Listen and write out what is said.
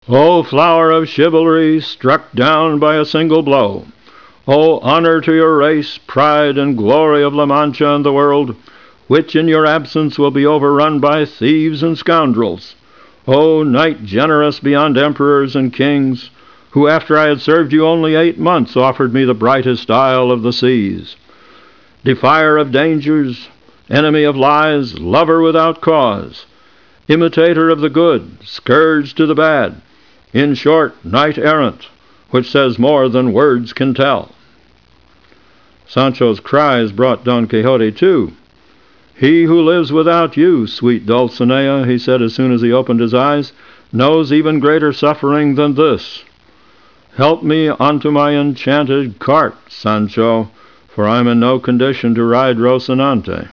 O flower of chivalry, struck down by a single blow! O honor to your race, pride and glory of La Mancha and the world, which in your absence will be overrun by thieves and scoundrels! O knight generous beyond emperors and kings, who after I had served you only 8 months offered me the brightest isle of the seas! Defier of dangers, enemy of lies, lover without cause, imitator of the good, scourge to the bad, in short, knight-errant, which says more than words can tell. Sancho's cries brought Don Quixote too. "He who lives without you, sweet Dulcinea," he said as soon as he opened his eyes, "knows even greater suffering than this. Help me onto my enchanted cart, Sancho, for I'm in no condition to ride Rocinante."